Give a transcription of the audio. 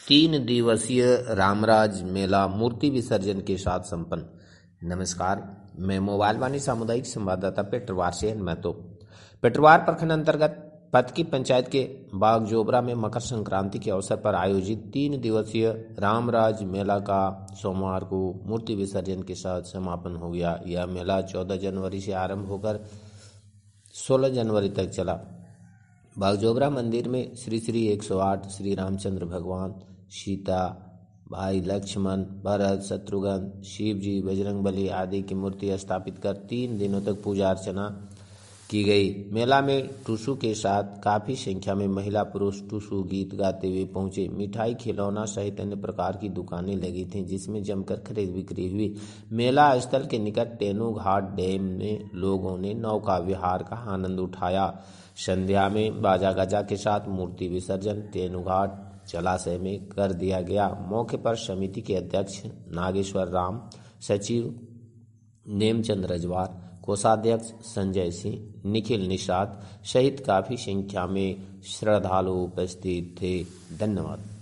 तीन दिवसीय रामराज मेला मूर्ति विसर्जन के साथ संपन्न। नमस्कार, मैं मोबाइल वाणी सामुदायिक संवाददाता पेटरवार से महतो। पेटरवार प्रखंड अंतर्गत पतकी पंचायत के बागजोबरा में मकर संक्रांति के अवसर पर आयोजित 3 दिवसीय रामराज मेला का सोमवार को मूर्ति विसर्जन के साथ समापन हो गया। यह मेला 14 जनवरी से आरंभ होकर 16 जनवरी तक चला। बागजोबरा मंदिर में श्री 108 श्री रामचंद्र भगवान, सीता, भाई लक्ष्मण, भरत, शत्रुघ्न, शिव जी, बजरंगबली आदि की मूर्ति स्थापित कर 3 दिनों तक पूजा अर्चना की गई। मेला में टुसू के साथ काफी संख्या में महिला पुरुष टुसू गीत गाते हुए पहुंचे। मिठाई, खिलौना सहित अन्य प्रकार की दुकानें लगी थीं, जिसमें जमकर खरीद बिक्री हुई। मेला स्थल के निकट तेनू घाट डैम में लोगों ने नौका विहार का आनंद उठाया। संध्या में बाजा गाजा के साथ मूर्ति विसर्जन तेनू घाट जलाशय में कर दिया गया। मौके पर समिति के अध्यक्ष नागेश्वर राम, सचिव नेमचंद रजवार, कोषाध्यक्ष संजय सिंह, निखिल निषाद सहित काफी संख्या में श्रद्धालु उपस्थित थे। धन्यवाद।